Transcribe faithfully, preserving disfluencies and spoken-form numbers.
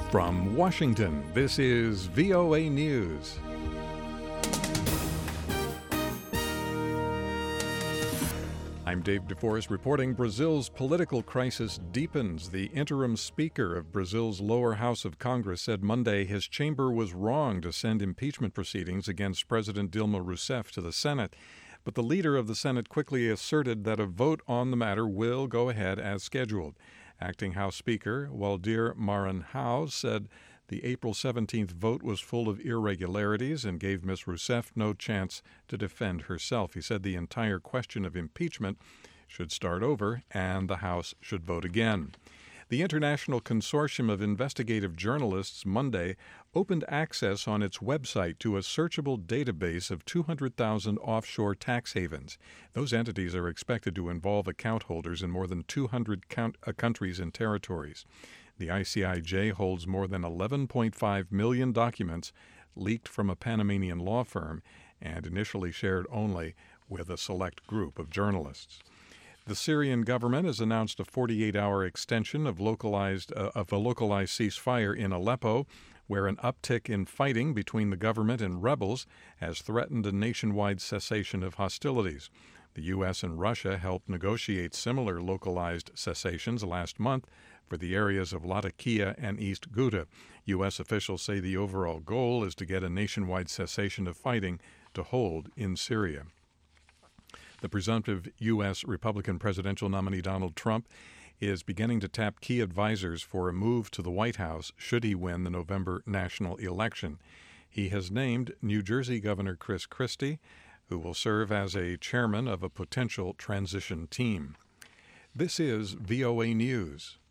From Washington, this is V O A News. I'm Dave DeForest reporting Brazil's political crisis deepens. The interim speaker of Brazil's lower house of Congress said Monday his chamber was wrong to send impeachment proceedings against President Dilma Rousseff to the Senate. But the leader of the Senate quickly asserted that a vote on the matter will go ahead as scheduled. Acting House Speaker Waldir Maranhão said the April seventeenth vote was full of irregularities and gave Miz Rousseff no chance to defend herself. He said the entire question of impeachment should start over and the House should vote again. The International Consortium of Investigative Journalists Monday opened access on its website to a searchable database of two hundred thousand offshore tax havens. Those entities are expected to involve account holders in more than two hundred count, uh, countries and territories. The I C I J holds more than eleven point five million documents leaked from a Panamanian law firm and initially shared only with a select group of journalists. The Syrian government has announced a forty-eight hour extension of localized uh, of a localized ceasefire in Aleppo, where an uptick in fighting between the government and rebels has threatened a nationwide cessation of hostilities. The U S and Russia helped negotiate similar localized cessations last month for the areas of Latakia and East Ghouta. U S officials say the overall goal is to get a nationwide cessation of fighting to hold in Syria. The presumptive U S Republican presidential nominee Donald Trump is beginning to tap key advisors for a move to the White House should he win the November national election. He has named New Jersey Governor Chris Christie, who will serve as a chairman of a potential transition team. This is V O A News.